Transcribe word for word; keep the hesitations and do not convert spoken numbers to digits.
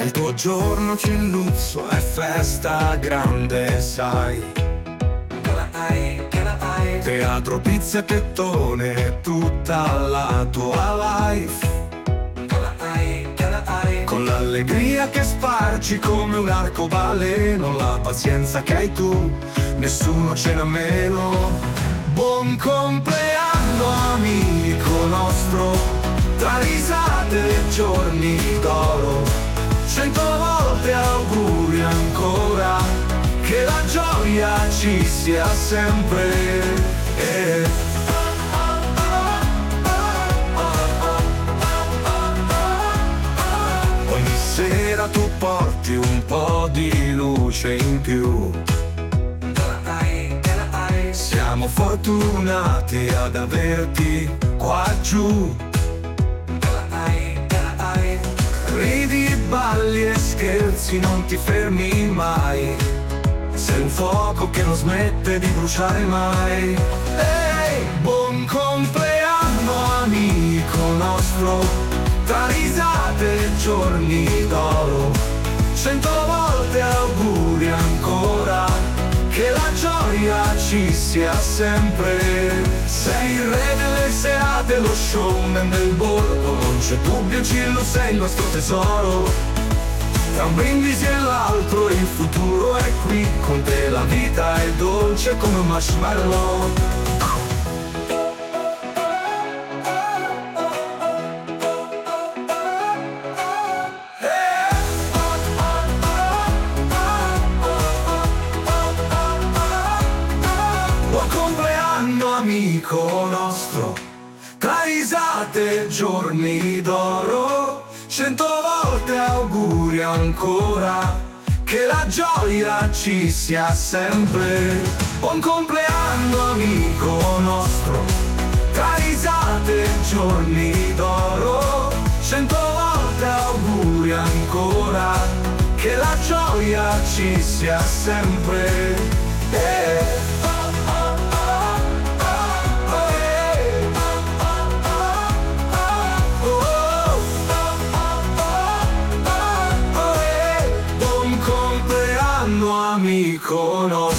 Il tuo giorno c'è il luzzo, è festa grande, sai. Che la hai, che la hai. Teatro, pizza e tettone, tutta la tua life. Che la hai, che la hai. Con l'allegria che spargi come un arcobaleno, la pazienza che hai tu, nessuno ce n'ha meno. Buon compleanno amico nostro, tra risate e giorni d'oro, cento volte auguri ancora, che la gioia ci sia sempre. eh. Ogni sera tu porti un po' di luce in più. Siamo fortunati ad averti qua giù. Ridi, balli e scherzi, non ti fermi mai. Sei un fuoco che non smette di bruciare mai. Ehi, buon compleanno amico nostro, tra risate e giorni d'oro, cento volte auguri ancora, che la gioia ci sia sempre. Sei il re delle serate, lo showman del borgo, non c'è dubbio Gillo sei il nostro tesoro. Tra un brindisi e l'altro il futuro è qui, con te la vita è dolce come un marshmallow. Amico nostro, tra risate e giorni d'oro, cento volte auguri ancora, che la gioia ci sia sempre. Buon compleanno amico nostro, tra risate e giorni d'oro, cento volte auguri ancora, che la gioia ci sia sempre. eh. Amico nostro.